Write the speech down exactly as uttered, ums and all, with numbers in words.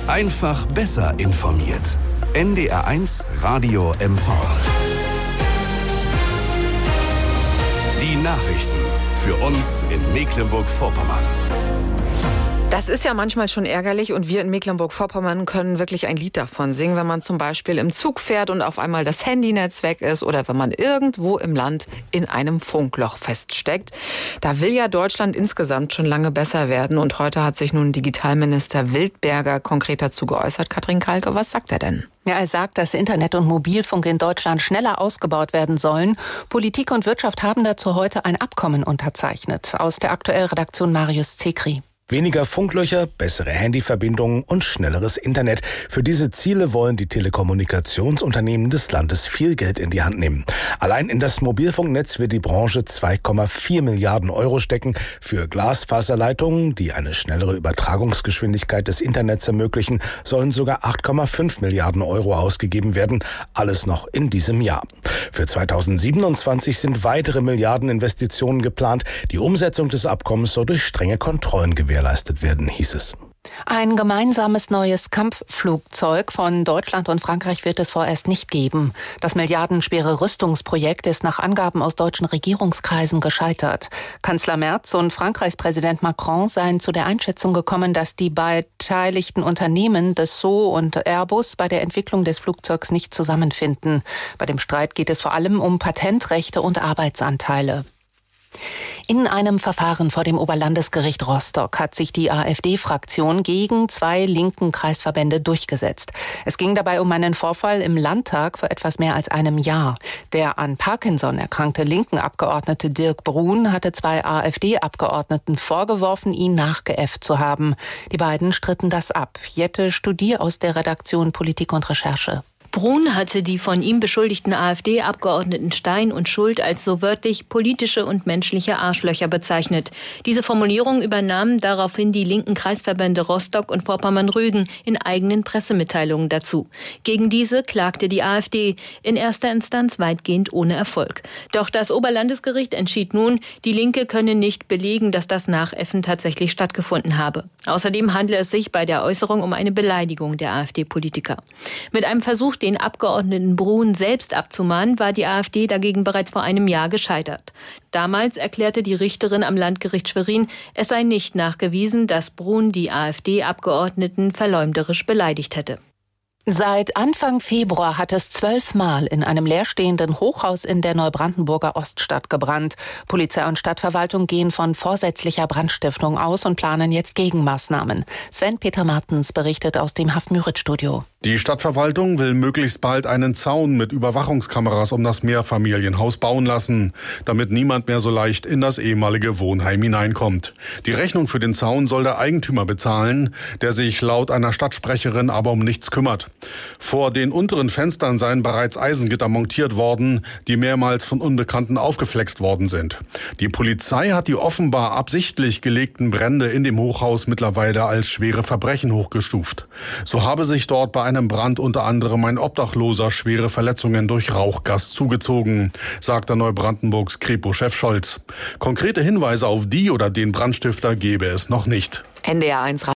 Einfach besser informiert. N D R eins Radio M V. Die Nachrichten für uns in Mecklenburg-Vorpommern. Das ist ja manchmal schon ärgerlich und wir in Mecklenburg-Vorpommern können wirklich ein Lied davon singen, wenn man zum Beispiel im Zug fährt und auf einmal das Handynetz weg ist oder wenn man irgendwo im Land in einem Funkloch feststeckt. Da will ja Deutschland insgesamt schon lange besser werden und heute hat sich nun Digitalminister Wildberger konkret dazu geäußert. Katrin Kalke, was sagt er denn? Ja, er sagt, dass Internet und Mobilfunk in Deutschland schneller ausgebaut werden sollen. Politik und Wirtschaft haben dazu heute ein Abkommen unterzeichnet. Aus der Aktuell-Redaktion Marius Zekri. Weniger Funklöcher, bessere Handyverbindungen und schnelleres Internet. Für diese Ziele wollen die Telekommunikationsunternehmen des Landes viel Geld in die Hand nehmen. Allein in das Mobilfunknetz wird die Branche zwei Komma vier Milliarden Euro stecken. Für Glasfaserleitungen, die eine schnellere Übertragungsgeschwindigkeit des Internets ermöglichen, sollen sogar acht Komma fünf Milliarden Euro ausgegeben werden. Alles noch in diesem Jahr. Für zweitausendsiebenundzwanzig sind weitere Milliardeninvestitionen geplant. Die Umsetzung des Abkommens soll durch strenge Kontrollen gewährleistet gewährleistet werden, hieß es. Ein gemeinsames neues Kampfflugzeug von Deutschland und Frankreich wird es vorerst nicht geben. Das milliardenschwere Rüstungsprojekt ist nach Angaben aus deutschen Regierungskreisen gescheitert. Kanzler Merz und Frankreichs Präsident Macron seien zu der Einschätzung gekommen, dass die beteiligten Unternehmen Dassault und Airbus bei der Entwicklung des Flugzeugs nicht zusammenfinden. Bei dem Streit geht es vor allem um Patentrechte und Arbeitsanteile. In einem Verfahren vor dem Oberlandesgericht Rostock hat sich die AfD-Fraktion gegen zwei linken Kreisverbände durchgesetzt. Es ging dabei um einen Vorfall im Landtag vor etwas mehr als einem Jahr. Der an Parkinson erkrankte linken Abgeordnete Dirk Brun hatte zwei AfD-Abgeordneten vorgeworfen, ihn nachgeäfft zu haben. Die beiden stritten das ab. Jette Studier aus der Redaktion Politik und Recherche. Brun hatte die von ihm beschuldigten AfD-Abgeordneten Stein und Schuld als so wörtlich politische und menschliche Arschlöcher bezeichnet. Diese Formulierung übernahmen daraufhin die linken Kreisverbände Rostock und Vorpommern-Rügen in eigenen Pressemitteilungen dazu. Gegen diese klagte die AfD, in erster Instanz weitgehend ohne Erfolg. Doch das Oberlandesgericht entschied nun, die Linke könne nicht belegen, dass das Nachäffen tatsächlich stattgefunden habe. Außerdem handle es sich bei der Äußerung um eine Beleidigung der AfD-Politiker. Mit einem Versuch, den Abgeordneten Brun selbst abzumahnen, war die AfD dagegen bereits vor einem Jahr gescheitert. Damals erklärte die Richterin am Landgericht Schwerin, es sei nicht nachgewiesen, dass Brun die AfD-Abgeordneten verleumderisch beleidigt hätte. Seit Anfang Februar hat es zwölfmal in einem leerstehenden Hochhaus in der Neubrandenburger Oststadt gebrannt. Polizei und Stadtverwaltung gehen von vorsätzlicher Brandstiftung aus und planen jetzt Gegenmaßnahmen. Sven-Peter Martens berichtet aus dem Haft-Müritz-Studio. Die Stadtverwaltung will möglichst bald einen Zaun mit Überwachungskameras um das Mehrfamilienhaus bauen lassen, damit niemand mehr so leicht in das ehemalige Wohnheim hineinkommt. Die Rechnung für den Zaun soll der Eigentümer bezahlen, der sich laut einer Stadtsprecherin aber um nichts kümmert. Vor den unteren Fenstern seien bereits Eisengitter montiert worden, die mehrmals von Unbekannten aufgeflext worden sind. Die Polizei hat die offenbar absichtlich gelegten Brände in dem Hochhaus mittlerweile als schwere Verbrechen hochgestuft. So habe sich dort bei einem Brand unter anderem ein Obdachloser schwere Verletzungen durch Rauchgas zugezogen, sagte Neubrandenburgs Kripo-Chef Scholz. Konkrete Hinweise auf die oder den Brandstifter gebe es noch nicht. N D R eins